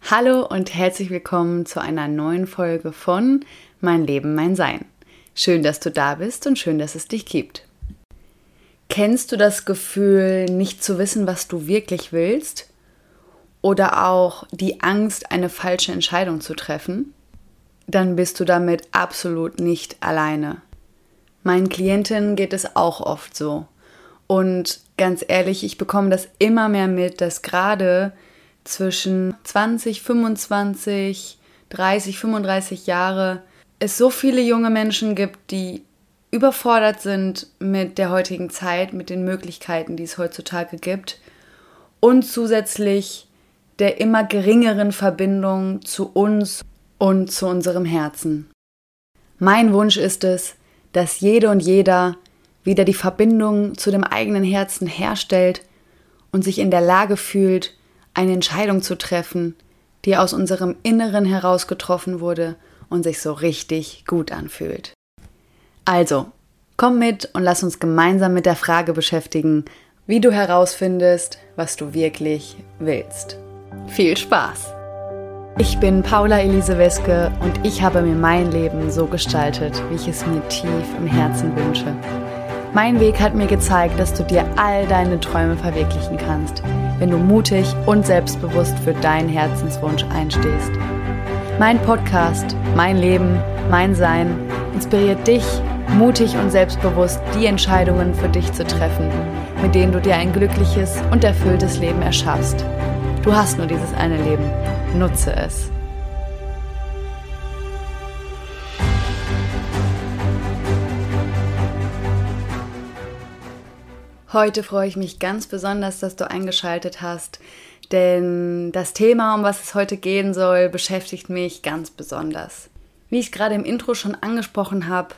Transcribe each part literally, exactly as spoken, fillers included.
Hallo und herzlich willkommen zu einer neuen Folge von Mein Leben, mein Sein. Schön, dass du da bist und schön, dass es dich gibt. Kennst du das Gefühl, nicht zu wissen, was du wirklich willst? Oder auch die Angst, eine falsche Entscheidung zu treffen? Dann bist du damit absolut nicht alleine. Meinen Klientinnen geht es auch oft so. Und ganz ehrlich, ich bekomme das immer mehr mit, dass gerade zwischen zwanzig, fünfundzwanzig, dreißig, fünfunddreißig Jahre es so viele junge Menschen gibt, die überfordert sind mit der heutigen Zeit, mit den Möglichkeiten, die es heutzutage gibt und zusätzlich der immer geringeren Verbindung zu uns und zu unserem Herzen. Mein Wunsch ist es, dass jede und jeder wieder die Verbindung zu dem eigenen Herzen herstellt und sich in der Lage fühlt, eine Entscheidung zu treffen, die aus unserem Inneren heraus getroffen wurde und sich so richtig gut anfühlt. Also, komm mit und lass uns gemeinsam mit der Frage beschäftigen, wie du herausfindest, was du wirklich willst. Viel Spaß! Ich bin Paula Elise Weske und ich habe mir mein Leben so gestaltet, wie ich es mir tief im Herzen wünsche. Mein Weg hat mir gezeigt, dass du dir all deine Träume verwirklichen kannst, wenn du mutig und selbstbewusst für deinen Herzenswunsch einstehst. Mein Podcast, mein Leben, mein Sein inspiriert dich, mutig und selbstbewusst die Entscheidungen für dich zu treffen, mit denen du dir ein glückliches und erfülltes Leben erschaffst. Du hast nur dieses eine Leben. Nutze es. Heute freue ich mich ganz besonders, dass du eingeschaltet hast, denn das Thema, um was es heute gehen soll, beschäftigt mich ganz besonders. Wie ich gerade im Intro schon angesprochen habe,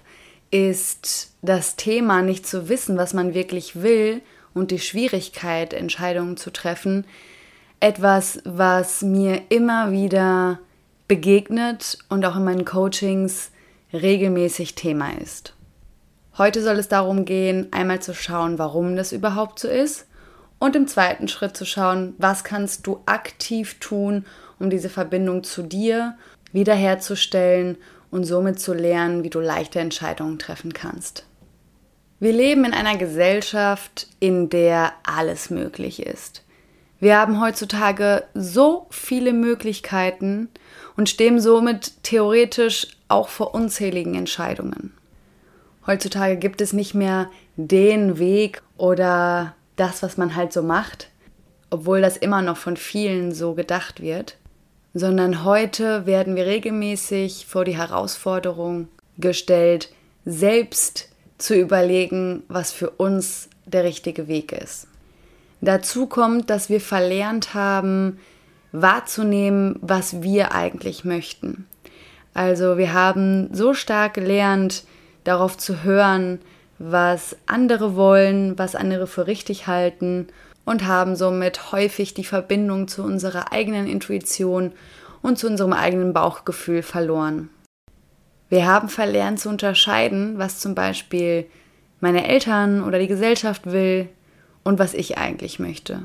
ist das Thema, nicht zu wissen, was man wirklich will und die Schwierigkeit, Entscheidungen zu treffen, etwas, was mir immer wieder begegnet und auch in meinen Coachings regelmäßig Thema ist. Heute soll es darum gehen, einmal zu schauen, warum das überhaupt so ist und im zweiten Schritt zu schauen, was kannst du aktiv tun, um diese Verbindung zu dir wiederherzustellen und somit zu lernen, wie du leichte Entscheidungen treffen kannst. Wir leben in einer Gesellschaft, in der alles möglich ist. Wir haben heutzutage so viele Möglichkeiten und stehen somit theoretisch auch vor unzähligen Entscheidungen. Heutzutage gibt es nicht mehr den Weg oder das, was man halt so macht, obwohl das immer noch von vielen so gedacht wird, sondern heute werden wir regelmäßig vor die Herausforderung gestellt, selbst zu überlegen, was für uns der richtige Weg ist. Dazu kommt, dass wir verlernt haben, wahrzunehmen, was wir eigentlich möchten. Also wir haben so stark gelernt, darauf zu hören, was andere wollen, was andere für richtig halten und haben somit häufig die Verbindung zu unserer eigenen Intuition und zu unserem eigenen Bauchgefühl verloren. Wir haben verlernt zu unterscheiden, was zum Beispiel meine Eltern oder die Gesellschaft will und was ich eigentlich möchte.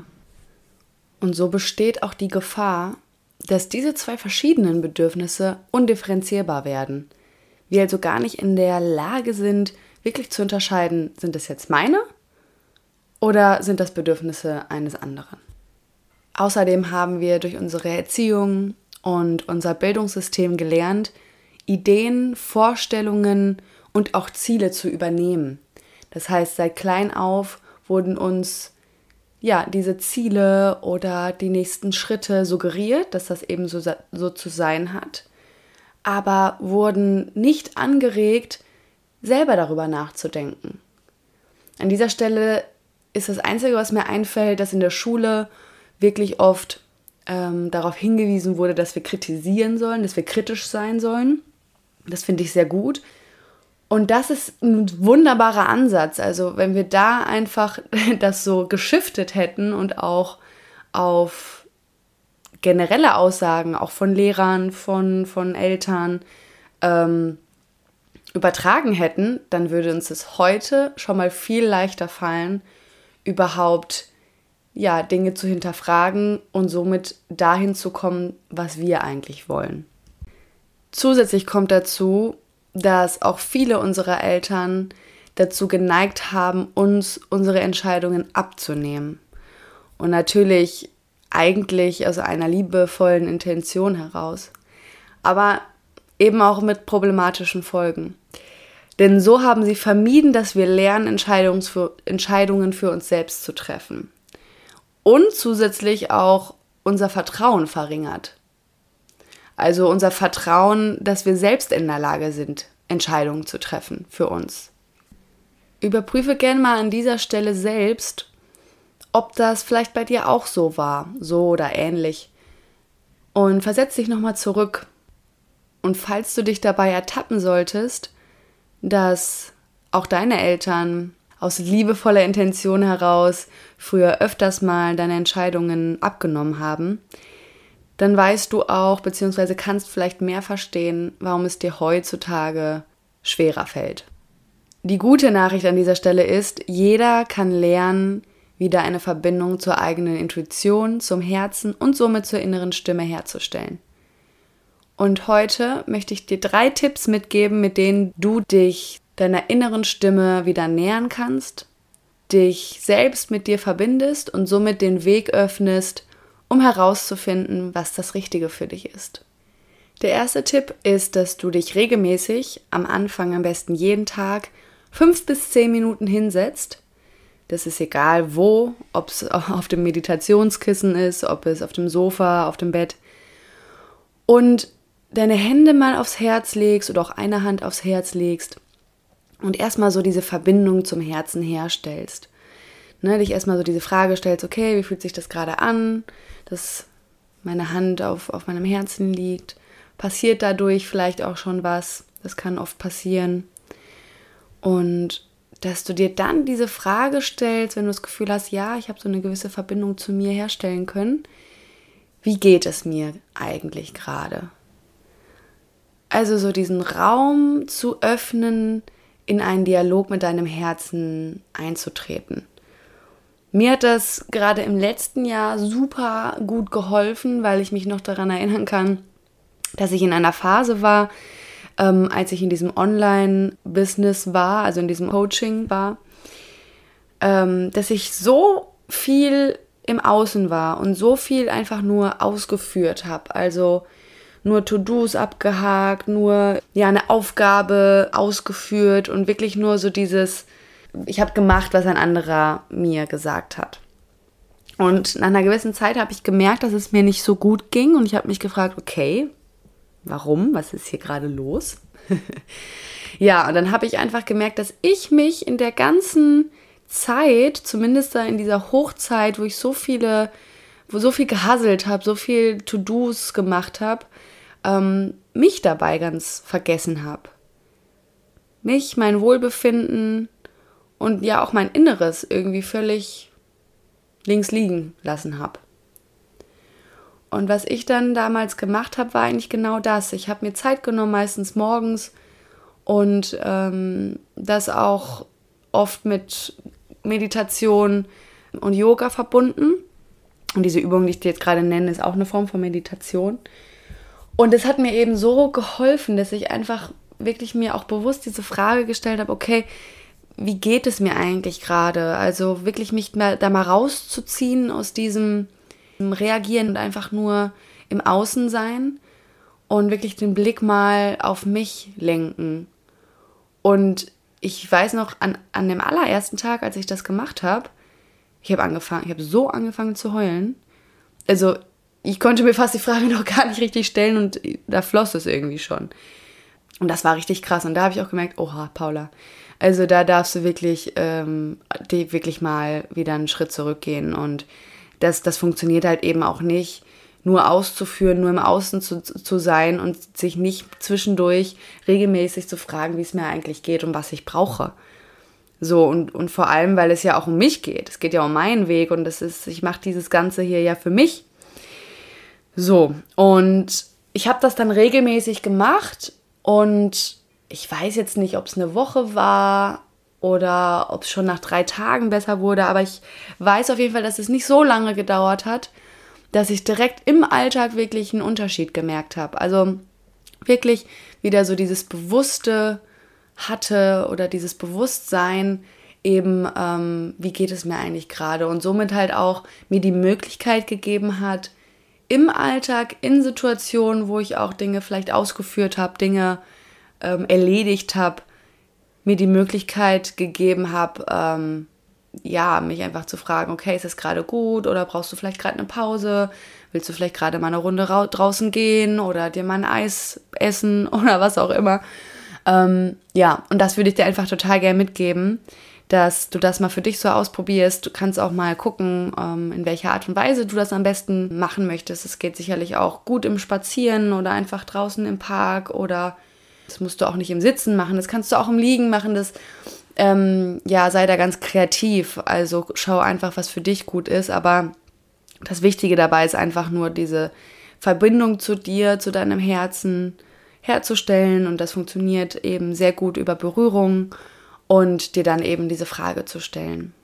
Und so besteht auch die Gefahr, dass diese zwei verschiedenen Bedürfnisse undifferenzierbar werden. Wir also gar nicht in der Lage sind, wirklich zu unterscheiden, sind das jetzt meine oder sind das Bedürfnisse eines anderen. Außerdem haben wir durch unsere Erziehung und unser Bildungssystem gelernt, Ideen, Vorstellungen und auch Ziele zu übernehmen. Das heißt, seit klein auf wurden uns ja diese Ziele oder die nächsten Schritte suggeriert, dass das eben so, so zu sein hat, aber wurden nicht angeregt, selber darüber nachzudenken. An dieser Stelle ist das Einzige, was mir einfällt, dass in der Schule wirklich oft ähm, darauf hingewiesen wurde, dass wir kritisieren sollen, dass wir kritisch sein sollen. Das finde ich sehr gut. Und das ist ein wunderbarer Ansatz. Also wenn wir da einfach das so geschiftet hätten und auch auf generelle Aussagen, auch von Lehrern, von, von Eltern, ähm, übertragen hätten, dann würde uns es heute schon mal viel leichter fallen, überhaupt ja, Dinge zu hinterfragen und somit dahin zu kommen, was wir eigentlich wollen. Zusätzlich kommt dazu, dass auch viele unserer Eltern dazu geneigt haben, uns unsere Entscheidungen abzunehmen. Und natürlich eigentlich aus einer liebevollen Intention heraus, aber eben auch mit problematischen Folgen. Denn so haben sie vermieden, dass wir lernen, Entscheidungen für uns selbst zu treffen. Und zusätzlich auch unser Vertrauen verringert. Also unser Vertrauen, dass wir selbst in der Lage sind, Entscheidungen zu treffen für uns. Überprüfe gerne mal an dieser Stelle selbst, ob das vielleicht bei dir auch so war, so oder ähnlich. Und versetz dich nochmal zurück. Und falls du dich dabei ertappen solltest, dass auch deine Eltern aus liebevoller Intention heraus früher öfters mal deine Entscheidungen abgenommen haben, dann weißt du auch, beziehungsweise kannst vielleicht mehr verstehen, warum es dir heutzutage schwerer fällt. Die gute Nachricht an dieser Stelle ist, jeder kann lernen, wieder eine Verbindung zur eigenen Intuition, zum Herzen und somit zur inneren Stimme herzustellen. Und heute möchte ich dir drei Tipps mitgeben, mit denen du dich deiner inneren Stimme wieder nähern kannst, dich selbst mit dir verbindest und somit den Weg öffnest, um herauszufinden, was das Richtige für dich ist. Der erste Tipp ist, dass du dich regelmäßig, am Anfang am besten jeden Tag, fünf bis zehn Minuten hinsetzt. Das ist egal wo, ob es auf dem Meditationskissen ist, ob es auf dem Sofa, auf dem Bett. Und deine Hände mal aufs Herz legst oder auch eine Hand aufs Herz legst und erstmal so diese Verbindung zum Herzen herstellst. Ne, dich erstmal so diese Frage stellst, okay, wie fühlt sich das gerade an, dass meine Hand auf, auf meinem Herzen liegt? Passiert dadurch vielleicht auch schon was? Das kann oft passieren. Und dass du dir dann diese Frage stellst, wenn du das Gefühl hast, ja, ich habe so eine gewisse Verbindung zu mir herstellen können. Wie geht es mir eigentlich gerade? Also so diesen Raum zu öffnen, in einen Dialog mit deinem Herzen einzutreten. Mir hat das gerade im letzten Jahr super gut geholfen, weil ich mich noch daran erinnern kann, dass ich in einer Phase war, ähm, als ich in diesem Online-Business war, also in diesem Coaching war, ähm, dass ich so viel im Außen war und so viel einfach nur ausgeführt habe. Also nur To-Dos abgehakt, nur ja eine Aufgabe ausgeführt und wirklich nur so dieses, ich habe gemacht, was ein anderer mir gesagt hat. Und nach einer gewissen Zeit habe ich gemerkt, dass es mir nicht so gut ging und ich habe mich gefragt, okay, warum? Was ist hier gerade los? Ja, und dann habe ich einfach gemerkt, dass ich mich in der ganzen Zeit, zumindest in dieser Hochzeit, wo ich so viele, wo so viel gehasselt habe, so viel To-Dos gemacht habe, ähm, mich dabei ganz vergessen habe. Mich, mein Wohlbefinden und ja auch mein Inneres irgendwie völlig links liegen lassen habe. Und was ich dann damals gemacht habe, war eigentlich genau das. Ich habe mir Zeit genommen, meistens morgens und ähm, das auch oft mit Meditation und Yoga verbunden. Und diese Übung, die ich dir jetzt gerade nenne, ist auch eine Form von Meditation. Und es hat mir eben so geholfen, dass ich einfach wirklich mir auch bewusst diese Frage gestellt habe, okay, wie geht es mir eigentlich gerade? Also wirklich mich mal, da mal rauszuziehen aus diesem Reagieren und einfach nur im Außen sein und wirklich den Blick mal auf mich lenken. Und ich weiß noch, an, an dem allerersten Tag, als ich das gemacht habe, ich habe angefangen, ich habe so angefangen zu heulen. Also ich konnte mir fast die Frage noch gar nicht richtig stellen und da floss es irgendwie schon. Und das war richtig krass. Und da habe ich auch gemerkt, oha, Paula, also da darfst du wirklich, ähm, die wirklich mal wieder einen Schritt zurückgehen. Und das, das funktioniert halt eben auch nicht, nur auszuführen, nur im Außen zu, zu sein und sich nicht zwischendurch regelmäßig zu fragen, wie es mir eigentlich geht und was ich brauche. So, und, und vor allem, weil es ja auch um mich geht. Es geht ja um meinen Weg und das ist, ich mache dieses Ganze hier ja für mich. So, und ich habe das dann regelmäßig gemacht und ich weiß jetzt nicht, ob es eine Woche war oder ob es schon nach drei Tagen besser wurde. Aber ich weiß auf jeden Fall, dass es nicht so lange gedauert hat, dass ich direkt im Alltag wirklich einen Unterschied gemerkt habe. Also wirklich wieder so dieses Bewusste hatte oder dieses Bewusstsein eben, ähm, wie geht es mir eigentlich gerade, und somit halt auch mir die Möglichkeit gegeben hat, im Alltag, in Situationen, wo ich auch Dinge vielleicht ausgeführt habe, Dinge ähm, erledigt habe, mir die Möglichkeit gegeben habe, ähm, ja, mich einfach zu fragen, okay, ist es gerade gut oder brauchst du vielleicht gerade eine Pause? Willst du vielleicht gerade mal eine Runde ra- draußen gehen oder dir mal ein Eis essen oder was auch immer? Ähm, ja, und das würde ich dir einfach total gerne mitgeben, dass du das mal für dich so ausprobierst. Du kannst auch mal gucken, ähm, in welcher Art und Weise du das am besten machen möchtest. Es geht sicherlich auch gut im Spazieren oder einfach draußen im Park, oder das musst du auch nicht im Sitzen machen, das kannst du auch im Liegen machen. Das, ähm, ja, sei da ganz kreativ. Also schau einfach, was für dich gut ist, aber das Wichtige dabei ist einfach nur diese Verbindung zu dir, zu deinem Herzen herzustellen, und das funktioniert eben sehr gut über Berührung und dir dann eben diese Frage zu stellen.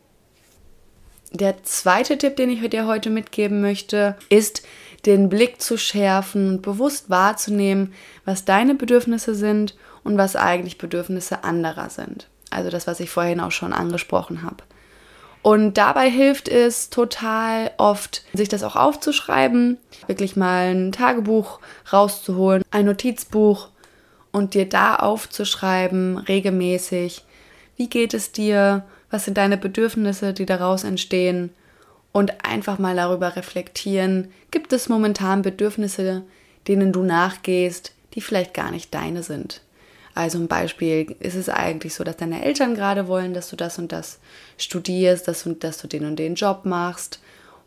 Der zweite Tipp, den ich dir heute mitgeben möchte, ist, den Blick zu schärfen und bewusst wahrzunehmen, was deine Bedürfnisse sind und was eigentlich Bedürfnisse anderer sind. Also das, was ich vorhin auch schon angesprochen habe. Und dabei hilft es total oft, sich das auch aufzuschreiben, wirklich mal ein Tagebuch rauszuholen, ein Notizbuch, und dir da aufzuschreiben, regelmäßig, wie geht es dir, was sind deine Bedürfnisse, die daraus entstehen, und einfach mal darüber reflektieren, gibt es momentan Bedürfnisse, denen du nachgehst, die vielleicht gar nicht deine sind. Also ein Beispiel, ist es eigentlich so, dass deine Eltern gerade wollen, dass du das und das studierst, dass du, dass du den und den Job machst,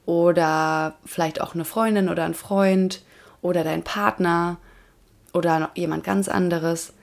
oder vielleicht auch eine Freundin oder ein Freund oder dein Partner oder noch jemand ganz anderes.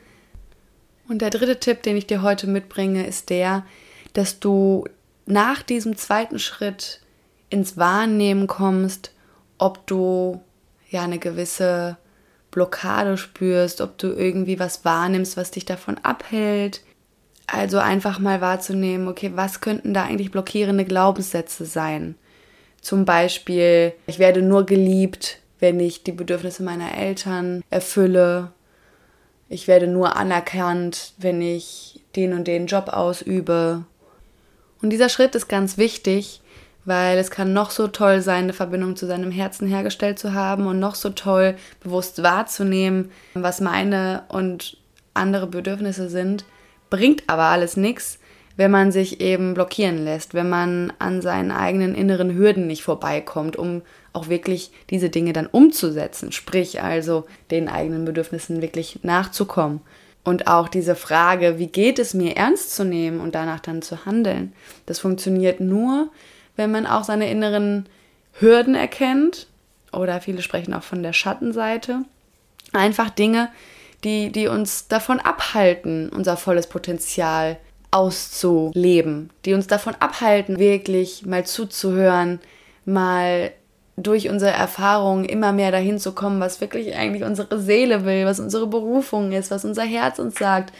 Und der dritte Tipp, den ich dir heute mitbringe, ist der, dass du nach diesem zweiten Schritt ins Wahrnehmen kommst, ob du ja eine gewisse Blockade spürst, ob du irgendwie was wahrnimmst, was dich davon abhält. Also einfach mal wahrzunehmen, okay, was könnten da eigentlich blockierende Glaubenssätze sein? Zum Beispiel, ich werde nur geliebt, wenn ich die Bedürfnisse meiner Eltern erfülle. Ich werde nur anerkannt, wenn ich den und den Job ausübe. Und dieser Schritt ist ganz wichtig, weil es kann noch so toll sein, eine Verbindung zu seinem Herzen hergestellt zu haben und noch so toll bewusst wahrzunehmen, was meine und andere Bedürfnisse sind, bringt aber alles nichts, wenn man sich eben blockieren lässt, wenn man an seinen eigenen inneren Hürden nicht vorbeikommt, um auch wirklich diese Dinge dann umzusetzen, sprich also den eigenen Bedürfnissen wirklich nachzukommen. Und auch diese Frage, wie geht es mir, ernst zu nehmen und danach dann zu handeln, das funktioniert nur, wenn man auch seine inneren Hürden erkennt, oder viele sprechen auch von der Schattenseite. Einfach Dinge, die, die uns davon abhalten, unser volles Potenzial auszuleben, die uns davon abhalten, wirklich mal zuzuhören, mal durch unsere Erfahrungen immer mehr dahin zu kommen, was wirklich eigentlich unsere Seele will, was unsere Berufung ist, was unser Herz uns sagt.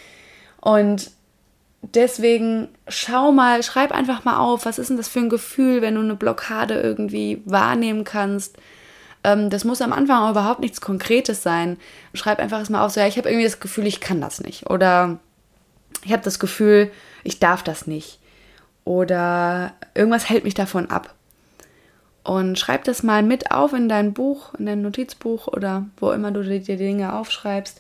Und deswegen schau mal, schreib einfach mal auf, was ist denn das für ein Gefühl, wenn du eine Blockade irgendwie wahrnehmen kannst. Ähm, das muss am Anfang auch überhaupt nichts Konkretes sein. Schreib einfach erstmal auf, so, ja, ich habe irgendwie das Gefühl, ich kann das nicht. Oder ich habe das Gefühl, ich darf das nicht. Oder irgendwas hält mich davon ab. Und schreib das mal mit auf in dein Buch, in dein Notizbuch oder wo immer du dir die Dinge aufschreibst.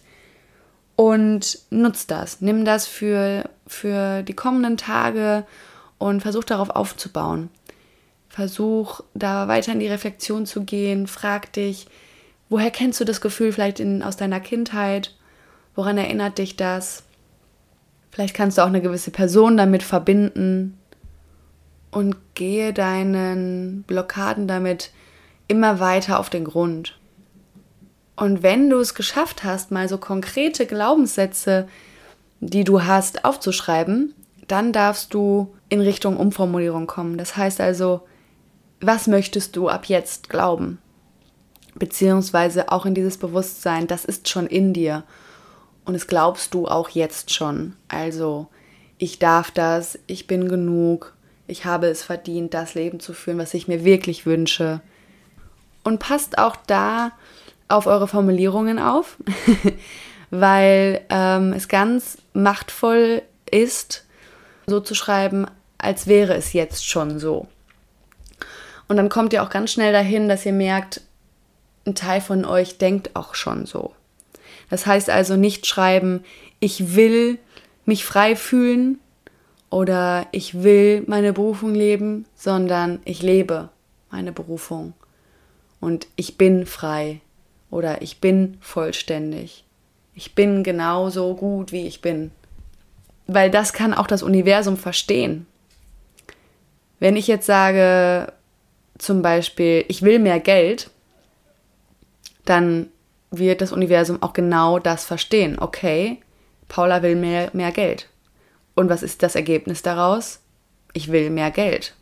Und nutz das. Nimm das für, für die kommenden Tage und versuch darauf aufzubauen. Versuch da weiter in die Reflexion zu gehen. Frag dich, woher kennst du das Gefühl vielleicht in, aus deiner Kindheit? Woran erinnert dich das? Vielleicht kannst du auch eine gewisse Person damit verbinden. Und gehe deinen Blockaden damit immer weiter auf den Grund. Und wenn du es geschafft hast, mal so konkrete Glaubenssätze, die du hast, aufzuschreiben, dann darfst du in Richtung Umformulierung kommen. Das heißt also, was möchtest du ab jetzt glauben? Beziehungsweise auch in dieses Bewusstsein, das ist schon in dir. Und das glaubst du auch jetzt schon. Also ich darf das, ich bin genug, ich habe es verdient, das Leben zu führen, was ich mir wirklich wünsche. Und passt auch da auf eure Formulierungen auf, weil ähm, es ganz machtvoll ist, so zu schreiben, als wäre es jetzt schon so. Und dann kommt ihr auch ganz schnell dahin, dass ihr merkt, ein Teil von euch denkt auch schon so. Das heißt also nicht schreiben, ich will mich frei fühlen oder ich will meine Berufung leben, sondern ich lebe meine Berufung und ich bin frei oder ich bin vollständig. Ich bin genauso gut, wie ich bin. Weil das kann auch das Universum verstehen. Wenn ich jetzt sage, zum Beispiel, ich will mehr Geld, dann wird das Universum auch genau das verstehen. Okay, Paula will mehr, mehr Geld. Und was ist das Ergebnis daraus? Ich will mehr Geld.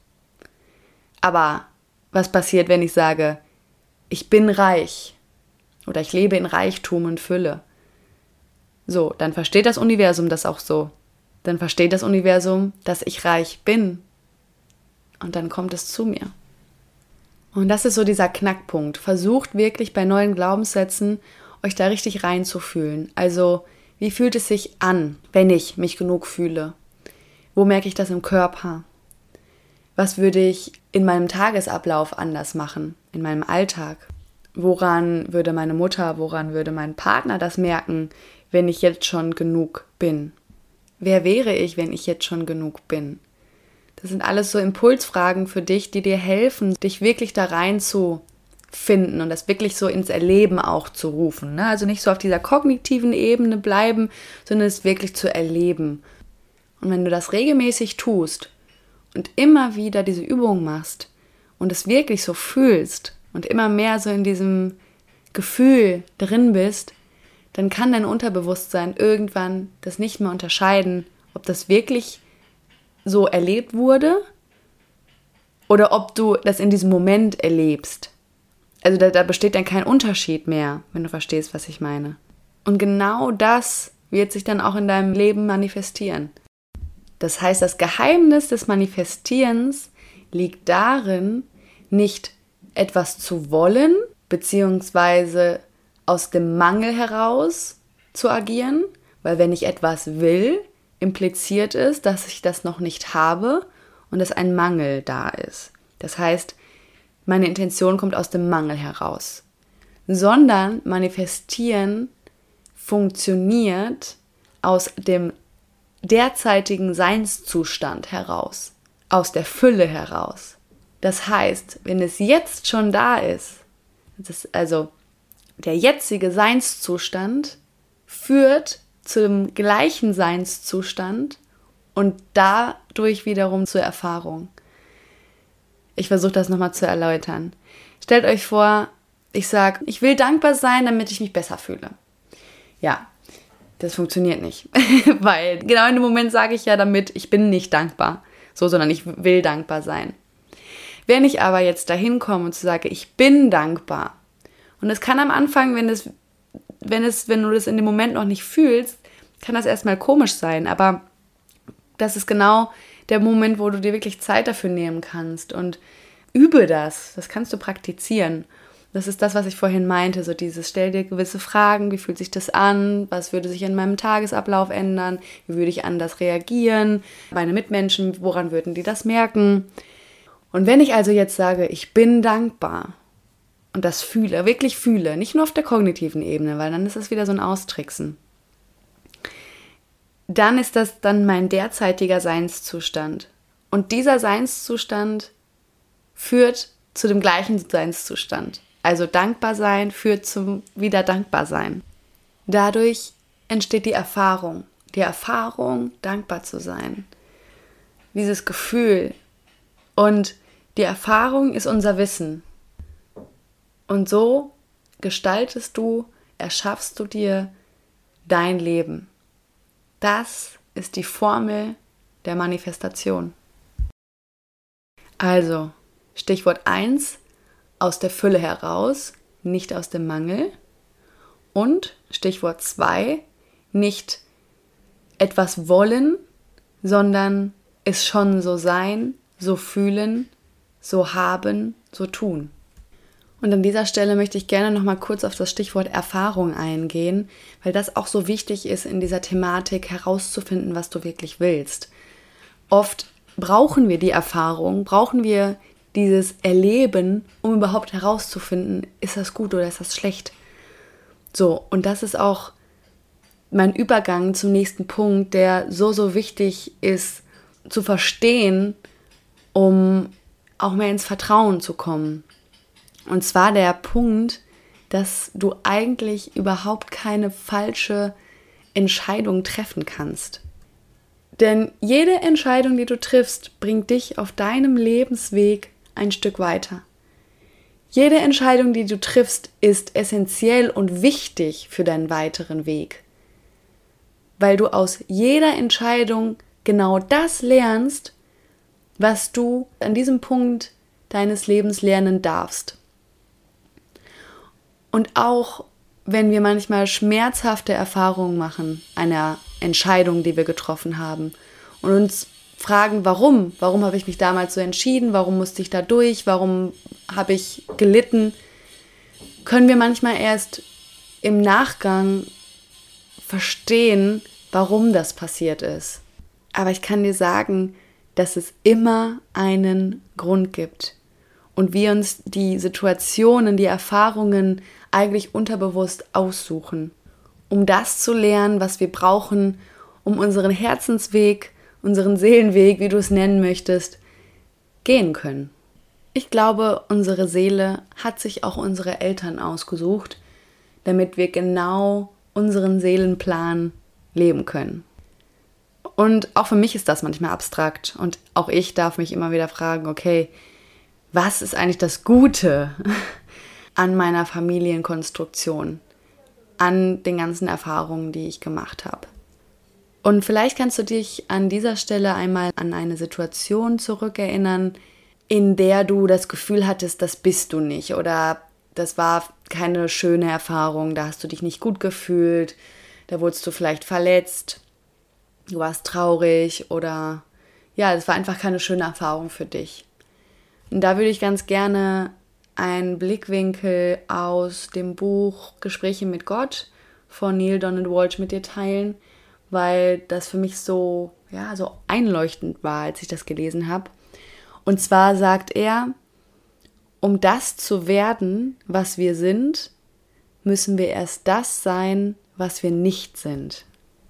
Aber was passiert, wenn ich sage, ich bin reich oder ich lebe in Reichtum und Fülle? So, dann versteht das Universum das auch so. Dann versteht das Universum, dass ich reich bin. Und dann kommt es zu mir. Und das ist so dieser Knackpunkt. Versucht wirklich bei neuen Glaubenssätzen, euch da richtig reinzufühlen. Also, wie fühlt es sich an, wenn ich mich genug fühle? Wo merke ich das im Körper? Was würde ich in meinem Tagesablauf anders machen, in meinem Alltag? Woran würde meine Mutter, woran würde mein Partner das merken, wenn ich jetzt schon genug bin? Wer wäre ich, wenn ich jetzt schon genug bin? Das sind alles so Impulsfragen für dich, die dir helfen, dich wirklich da rein zu finden und das wirklich so ins Erleben auch zu rufen. Ne? Also nicht so auf dieser kognitiven Ebene bleiben, sondern es wirklich zu erleben. Und wenn du das regelmäßig tust und immer wieder diese Übung machst und es wirklich so fühlst und immer mehr so in diesem Gefühl drin bist, dann kann dein Unterbewusstsein irgendwann das nicht mehr unterscheiden, ob das wirklich so erlebt wurde oder ob du das in diesem Moment erlebst. Also da, da besteht dann kein Unterschied mehr, wenn du verstehst, was ich meine. Und genau das wird sich dann auch in deinem Leben manifestieren. Das heißt, das Geheimnis des Manifestierens liegt darin, nicht etwas zu wollen, beziehungsweise aus dem Mangel heraus zu agieren, weil wenn ich etwas will, impliziert ist, dass ich das noch nicht habe und dass ein Mangel da ist. Das heißt, meine Intention kommt aus dem Mangel heraus. Sondern manifestieren funktioniert aus dem derzeitigen Seinszustand heraus, aus der Fülle heraus. Das heißt, wenn es jetzt schon da ist, das ist also der jetzige Seinszustand führt zum gleichen Seinszustand und dadurch wiederum zur Erfahrung. Ich versuche das nochmal zu erläutern. Stellt euch vor, ich sage, ich will dankbar sein, damit ich mich besser fühle. Ja, das funktioniert nicht, weil genau in dem Moment sage ich ja damit, ich bin nicht dankbar, so, sondern ich will dankbar sein. Wenn ich aber jetzt dahin komme und zu sage, ich bin dankbar, und es kann am Anfang, wenn es Wenn, es, wenn du das in dem Moment noch nicht fühlst, kann das erstmal komisch sein. Aber das ist genau der Moment, wo du dir wirklich Zeit dafür nehmen kannst. Und übe das. Das kannst du praktizieren. Das ist das, was ich vorhin meinte. So dieses, stell dir gewisse Fragen. Wie fühlt sich das an? Was würde sich in meinem Tagesablauf ändern? Wie würde ich anders reagieren? Meine Mitmenschen, woran würden die das merken? Und wenn ich also jetzt sage, ich bin dankbar, und das fühle, wirklich fühle, nicht nur auf der kognitiven Ebene, weil dann ist das wieder so ein Austricksen. Dann ist das dann mein derzeitiger Seinszustand. Und dieser Seinszustand führt zu dem gleichen Seinszustand. Also dankbar sein führt zum wieder dankbar sein. Dadurch entsteht die Erfahrung. Die Erfahrung, dankbar zu sein. Dieses Gefühl. Und die Erfahrung ist unser Wissen. Und so gestaltest du, erschaffst du dir dein Leben. Das ist die Formel der Manifestation. Also, Stichwort eins, aus der Fülle heraus, nicht aus dem Mangel. Und Stichwort zwei, nicht etwas wollen, sondern es schon so sein, so fühlen, so haben, so tun. Und an dieser Stelle möchte ich gerne noch mal kurz auf das Stichwort Erfahrung eingehen, weil das auch so wichtig ist in dieser Thematik herauszufinden, was du wirklich willst. Oft brauchen wir die Erfahrung, brauchen wir dieses Erleben, um überhaupt herauszufinden, ist das gut oder ist das schlecht. So, und das ist auch mein Übergang zum nächsten Punkt, der so, so wichtig ist zu verstehen, um auch mehr ins Vertrauen zu kommen. Und zwar der Punkt, dass du eigentlich überhaupt keine falsche Entscheidung treffen kannst. Denn jede Entscheidung, die du triffst, bringt dich auf deinem Lebensweg ein Stück weiter. Jede Entscheidung, die du triffst, ist essentiell und wichtig für deinen weiteren Weg. Weil du aus jeder Entscheidung genau das lernst, was du an diesem Punkt deines Lebens lernen darfst. Und auch wenn wir manchmal schmerzhafte Erfahrungen machen, einer Entscheidung, die wir getroffen haben und uns fragen, warum? Warum habe ich mich damals so entschieden? Warum musste ich da durch? Warum habe ich gelitten? Können wir manchmal erst im Nachgang verstehen, warum das passiert ist. Aber ich kann dir sagen, dass es immer einen Grund gibt und wir uns die Situationen, die Erfahrungen eigentlich unterbewusst aussuchen, um das zu lernen, was wir brauchen, um unseren Herzensweg, unseren Seelenweg, wie du es nennen möchtest, gehen können. Ich glaube, unsere Seele hat sich auch unsere Eltern ausgesucht, damit wir genau unseren Seelenplan leben können. Und auch für mich ist das manchmal abstrakt und auch ich darf mich immer wieder fragen, okay, was ist eigentlich das Gute an meiner Familienkonstruktion, an den ganzen Erfahrungen, die ich gemacht habe? Und vielleicht kannst du dich an dieser Stelle einmal an eine Situation zurückerinnern, in der du das Gefühl hattest, das bist du nicht oder das war keine schöne Erfahrung, da hast du dich nicht gut gefühlt, da wurdest du vielleicht verletzt, du warst traurig oder ja, das war einfach keine schöne Erfahrung für dich. Und da würde ich ganz gerne einen Blickwinkel aus dem Buch Gespräche mit Gott von Neale Donald Walsch mit dir teilen, weil das für mich so, ja, so einleuchtend war, als ich das gelesen habe. Und zwar sagt er, um das zu werden, was wir sind, müssen wir erst das sein, was wir nicht sind.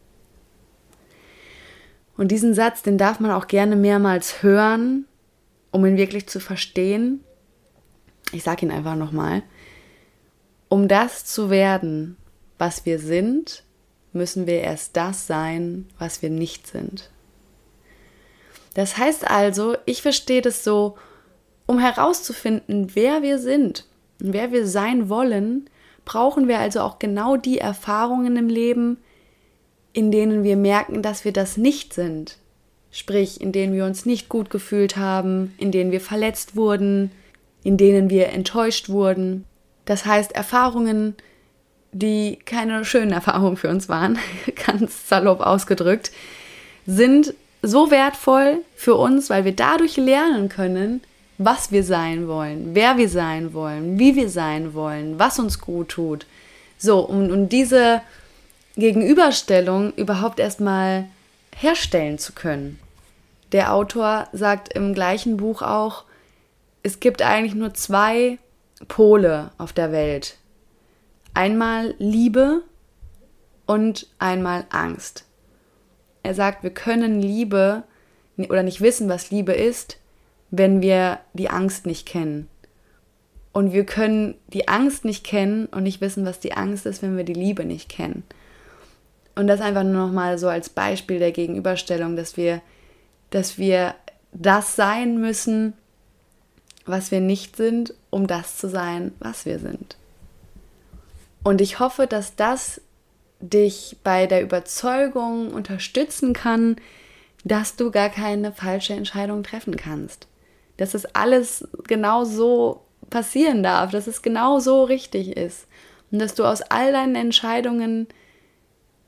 Und diesen Satz, den darf man auch gerne mehrmals hören, um ihn wirklich zu verstehen. Ich sage ihn einfach nochmal. Um das zu werden, was wir sind, müssen wir erst das sein, was wir nicht sind. Das heißt also, ich verstehe das so, um herauszufinden, wer wir sind und wer wir sein wollen, brauchen wir also auch genau die Erfahrungen im Leben, in denen wir merken, dass wir das nicht sind. Sprich, in denen wir uns nicht gut gefühlt haben, in denen wir verletzt wurden, in denen wir enttäuscht wurden. Das heißt, Erfahrungen, die keine schönen Erfahrungen für uns waren, ganz salopp ausgedrückt, sind so wertvoll für uns, weil wir dadurch lernen können, was wir sein wollen, wer wir sein wollen, wie wir sein wollen, was uns gut tut. So, und, und diese Gegenüberstellung überhaupt erstmal herstellen zu können. Der Autor sagt im gleichen Buch auch, es gibt eigentlich nur zwei Pole auf der Welt. Einmal Liebe und einmal Angst. Er sagt, wir können Liebe oder nicht wissen, was Liebe ist, wenn wir die Angst nicht kennen. Und wir können die Angst nicht kennen und nicht wissen, was die Angst ist, wenn wir die Liebe nicht kennen. Und das einfach nur noch mal so als Beispiel der Gegenüberstellung, dass wir, dass wir das sein müssen, was wir nicht sind, um das zu sein, was wir sind. Und ich hoffe, dass das dich bei der Überzeugung unterstützen kann, dass du gar keine falsche Entscheidung treffen kannst. Dass es alles genau so passieren darf, dass es genau so richtig ist. Und dass du aus all deinen Entscheidungen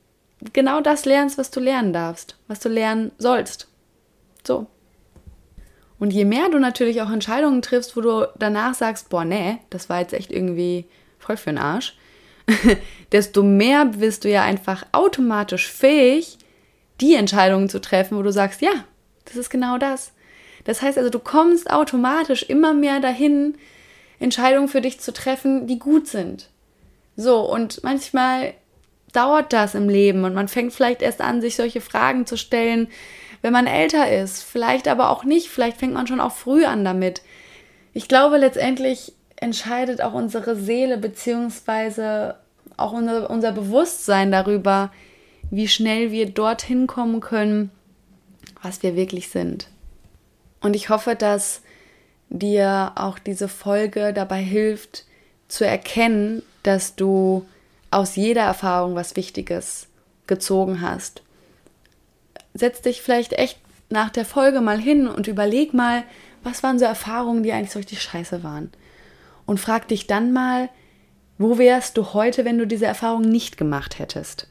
genau das lernst, was du lernen darfst, was du lernen sollst. So. Und je mehr du natürlich auch Entscheidungen triffst, wo du danach sagst, boah, nee, das war jetzt echt irgendwie voll für den Arsch, desto mehr bist du ja einfach automatisch fähig, die Entscheidungen zu treffen, wo du sagst, ja, das ist genau das. Das heißt also, du kommst automatisch immer mehr dahin, Entscheidungen für dich zu treffen, die gut sind. So, und manchmal dauert das im Leben und man fängt vielleicht erst an, sich solche Fragen zu stellen, wenn man älter ist. Vielleicht aber auch nicht, vielleicht fängt man schon auch früh an damit. Ich glaube, letztendlich entscheidet auch unsere Seele beziehungsweise auch unser, unser Bewusstsein darüber, wie schnell wir dorthin kommen können, was wir wirklich sind. Und ich hoffe, dass dir auch diese Folge dabei hilft, zu erkennen, dass du aus jeder Erfahrung was Wichtiges gezogen hast. Setz dich vielleicht echt nach der Folge mal hin und überleg mal, was waren so Erfahrungen, die eigentlich so richtig scheiße waren. Und frag dich dann mal, wo wärst du heute, wenn du diese Erfahrung nicht gemacht hättest?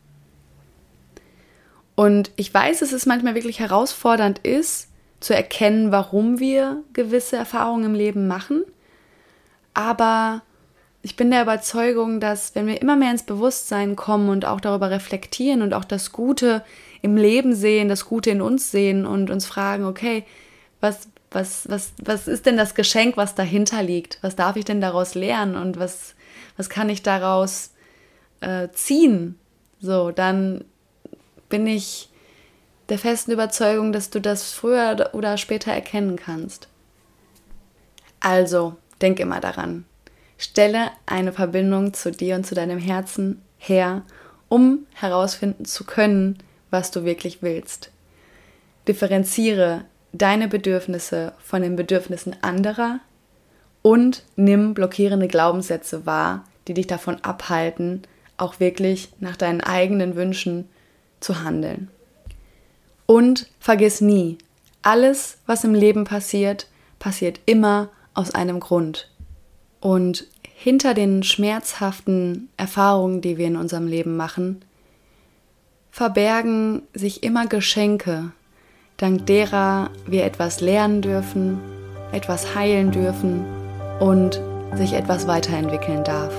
Und ich weiß, dass es manchmal wirklich herausfordernd ist, zu erkennen, warum wir gewisse Erfahrungen im Leben machen. Aber ich bin der Überzeugung, dass wenn wir immer mehr ins Bewusstsein kommen und auch darüber reflektieren und auch das Gute im Leben sehen, das Gute in uns sehen und uns fragen, okay, was, was, was, was ist denn das Geschenk, was dahinter liegt? Was darf ich denn daraus lernen und was, was kann ich daraus äh, ziehen? So, dann bin ich der festen Überzeugung, dass du das früher oder später erkennen kannst. Also, denk immer daran. Stelle eine Verbindung zu dir und zu deinem Herzen her, um herausfinden zu können, was du wirklich willst. Differenziere deine Bedürfnisse von den Bedürfnissen anderer und nimm blockierende Glaubenssätze wahr, die dich davon abhalten, auch wirklich nach deinen eigenen Wünschen zu handeln. Und vergiss nie, alles, was im Leben passiert, passiert immer aus einem Grund. Und hinter den schmerzhaften Erfahrungen, die wir in unserem Leben machen, verbergen sich immer Geschenke, dank derer wir etwas lernen dürfen, etwas heilen dürfen und sich etwas weiterentwickeln darf.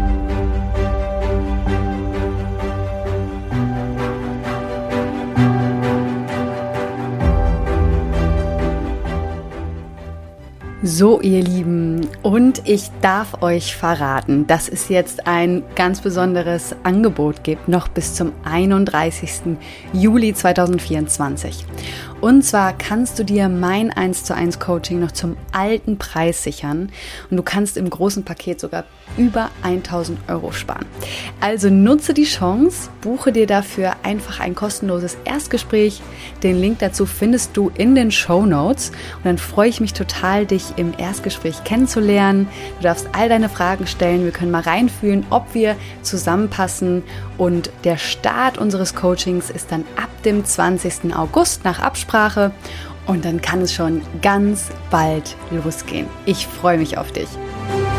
So, ihr Lieben, und ich darf euch verraten, dass es jetzt ein ganz besonderes Angebot gibt, noch bis zum einunddreißigsten Juli zweitausendvierundzwanzig. Und zwar kannst du dir mein eins zu eins Coaching noch zum alten Preis sichern und du kannst im großen Paket sogar über eintausend Euro sparen. Also nutze die Chance, buche dir dafür einfach ein kostenloses Erstgespräch. Den Link dazu findest du in den Shownotes und dann freue ich mich total, dich im Erstgespräch kennenzulernen. Du darfst all deine Fragen stellen, wir können mal reinfühlen, ob wir zusammenpassen, und der Start unseres Coachings ist dann ab dem zwanzigsten August nach Absprache und dann kann es schon ganz bald losgehen. Ich freue mich auf dich.